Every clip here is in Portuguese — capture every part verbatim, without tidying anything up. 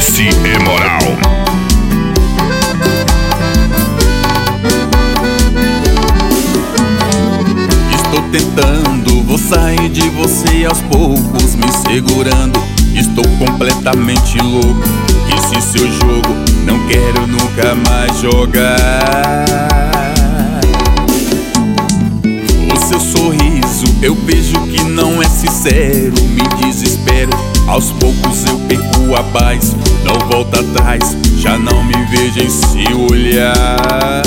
Esse é moral. Estou tentando, vou sair de você aos poucos, me segurando. Estou completamente louco, esse seu jogo não quero nunca mais jogar. O seu sorriso eu vejo que não é sincero, me desespero. Aos poucos eu perco a paz, não volto atrás, já não me vejo em se olhar.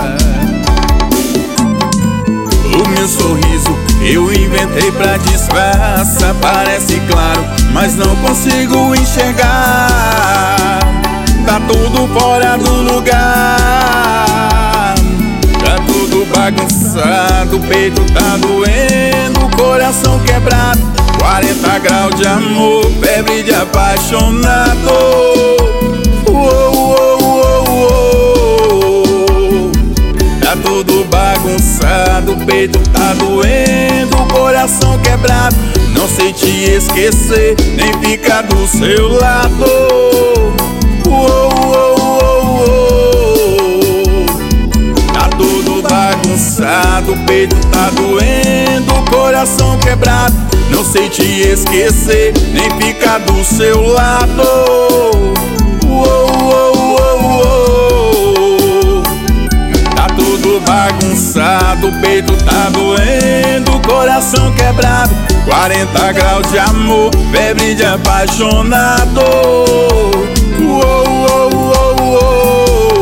O meu sorriso eu inventei pra disfarçar, parece claro, mas não consigo enxergar. Tá tudo fora do lugar, tá tudo bagunçado, o peito tá doendo, o coração quebrado. Quarenta graus de amor, febre de apaixonado. Uou, uou, uou, uou. Tá tudo bagunçado, o peito tá doendo, o coração quebrado. Não sei te esquecer, nem ficar do seu lado. Uou, uou, uou, uou. Tá tudo bagunçado, o peito tá doendo, o coração quebrado. Não sei te esquecer, nem ficar do seu lado. Uou, uou, uou, uou. Tá tudo bagunçado, o peito tá doendo, o coração quebrado. Quarenta graus de amor, febre de apaixonado. Uou, uou, uou, uou.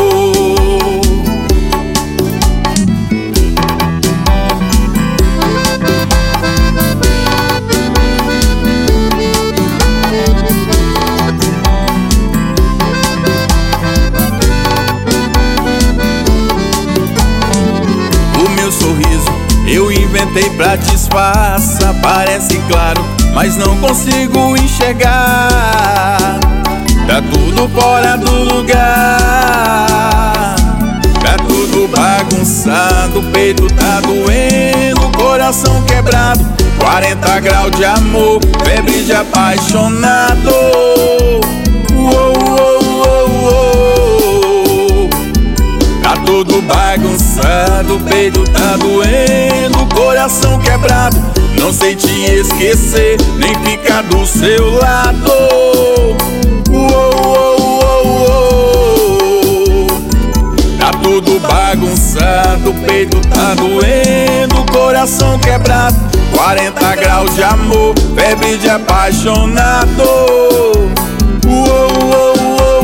Eu inventei pra disfarçar, parece claro, mas não consigo enxergar. Tá tudo fora do lugar, tá tudo bagunçado, o peito tá doendo, o coração quebrado. Quarenta graus de amor, febre de apaixonado. Uou, uou, uou, uou. Tá tudo bagunçado, o peito tá doendo, o coração quebrado. Não sei te esquecer, nem ficar do seu lado. Uou, uou, uou, uou. Tá tudo bagunçado, o peito tá doendo, o coração quebrado. Quarenta graus de amor, febre de apaixonado. Uou, uou, uou,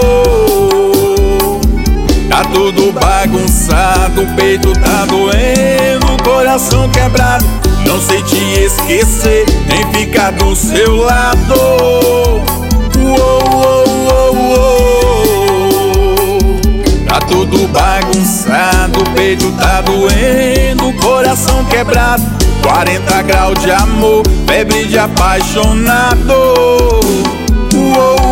uou. Tá tudo bagunçado, o peito tá doendo, o coração quebrado. Não sei te esquecer, nem ficar do seu lado. Uou, uou, uou, uou. Tá tudo bagunçado, o peito tá doendo, o coração quebrado. Quarenta graus de amor, febre de apaixonado. Uou,